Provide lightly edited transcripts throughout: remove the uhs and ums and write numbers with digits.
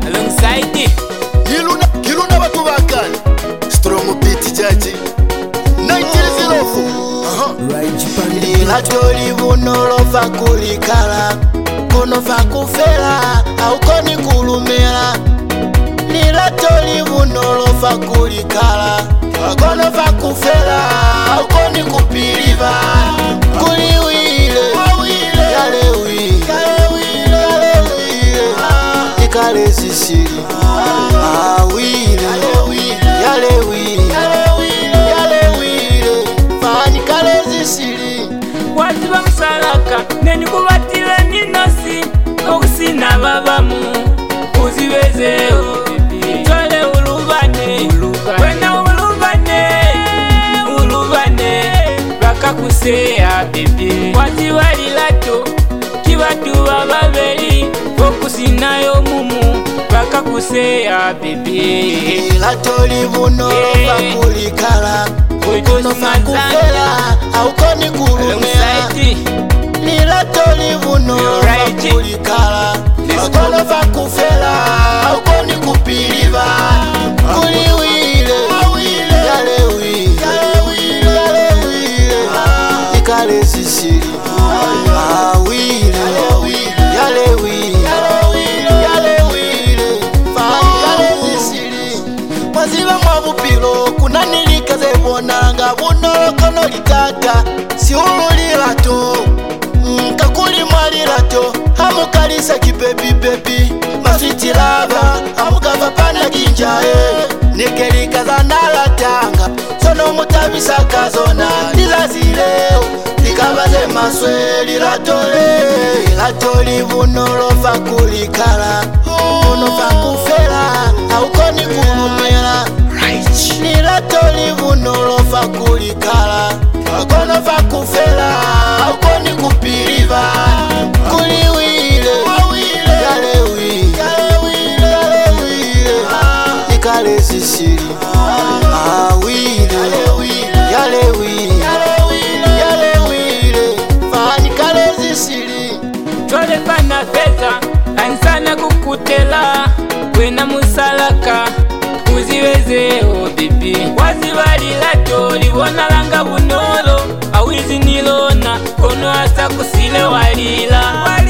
alongside Kiluna watu bakani Strong beat jaji 1904 Lilatoli bunolofa kulikala Konofa kufela au koni kulumela Lilatoli bunolofa kulikala Konofa kufela au koni kupiliva Kuliwile Yalewi Ikale zisiri Awile Yalewi Fani kale zisiri Waziba msalaka neni kubatile ninosi Okusina babamu Uziwezeo Twale ulubane Wena ulubane Baka kusea bebe Waziba lilato Kibatuwa babeli Okusinayo mumu Baka kusea bebe Lilatoli bunolofa kulikala Konofa kufela au koni kulumela Lilatoli bunolofa kulikala Konofa kufela au koni kupiliva Kuliwile Yalewi Ikale zisiri Awile Yalewi Fani kale zisiri Mwaziba mwabupilo kunanilika zebonanga bunolokono litaka siululilato Nkakuli mwalilato Hamukalisa kipepi Maswitilava Hamukava pana ginjae Nikelika za nalatanga Sono mutabisa kazona Lilazileo Likabaze maswe lilatole Lilatoli bunolofa kulikala Bunofa kufela Haukoni kulumela Lilatoli bunolofa kulikala Konofa kufela Haukoni kupiliva Kuliwile Yalewi Ikale zisiri Awile Yalewi Fani kale zisiri Twale pana feza Ansana kukutela Wena musalaka Uziwezeo bibi Waziba lilato Libona langa bunolo Awizi nilona Kono asa kusile walila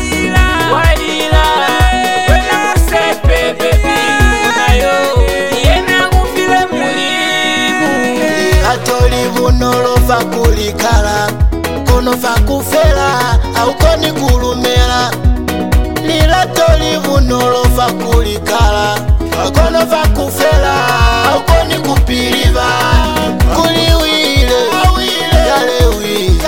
Wena musepe baby Unayo Yena kufile mulimu Lilatoli bunolofa kulikala Konofa kufela au koni kulumela Lilatoli bunolofa kulikala Konofa kufela au koni kupiliva Kuliwile Yalewi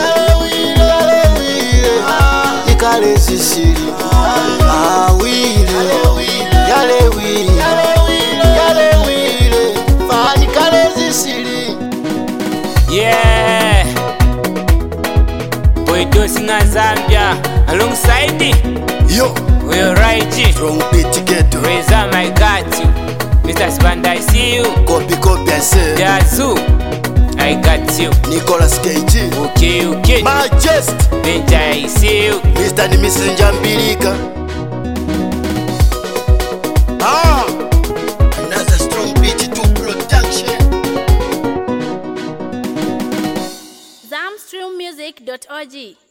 Ikale zisiri Awile Yalewi Fani kale zisiri Yeah Boy Dosinga Zambia Alongside Yo We're right Strong beat ghetto Reza my got you Mr. Spanda I see you Copy I say Dazu I got you Nicolas KG Okay Majest Benja I see you Mr. and Mrs. Njambilika Another strong beat to production zamstreammusic.org